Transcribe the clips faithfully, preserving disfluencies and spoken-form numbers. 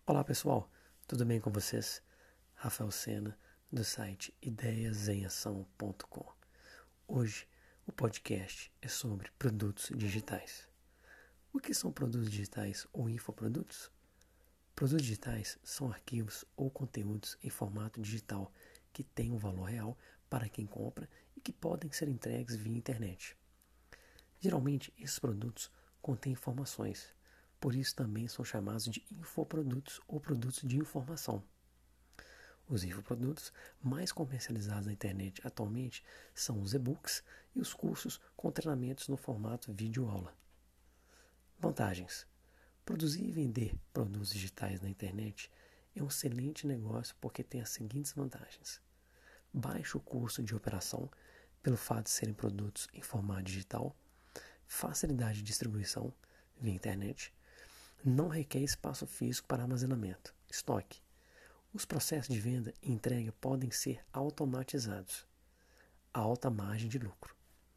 Olá pessoal, tudo bem com vocês? Rafael Sena, do site ideias em ação ponto com. Hoje o podcast é sobre produtos digitais. O que são produtos digitais ou infoprodutos? Produtos digitais são arquivos ou conteúdos em formato digital que têm um valor real para quem compra e que podem ser entregues via internet. Geralmente esses produtos contêm informações, por isso também são chamados de infoprodutos ou produtos de informação. Os infoprodutos mais comercializados na internet atualmente são os e-books e os cursos com treinamentos no formato vídeo-aula. Vantagens: produzir e vender produtos digitais na internet é um excelente negócio porque tem as seguintes vantagens: baixo custo de operação pelo fato de serem produtos em formato digital, facilidade de distribuição via internet, não requer espaço físico para armazenamento, estoque. Os processos de venda e entrega podem ser automatizados. Alta margem de lucro.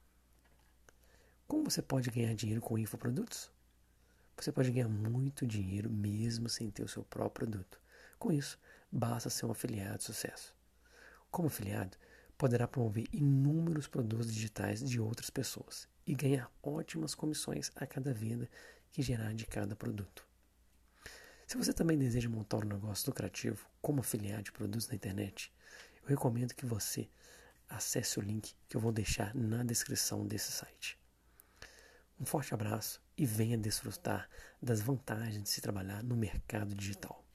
Como você pode ganhar dinheiro com infoprodutos? Você pode ganhar muito dinheiro mesmo sem ter o seu próprio produto. Com isso, basta ser um afiliado de sucesso. Como afiliado, poderá promover inúmeros produtos digitais de outras pessoas e ganhar ótimas comissões a cada venda que gerar de cada produto. Se você também deseja montar um negócio lucrativo como afiliado de produtos na internet, eu recomendo que você acesse o link que eu vou deixar na descrição desse site. Um forte abraço e venha desfrutar das vantagens de se trabalhar no mercado digital.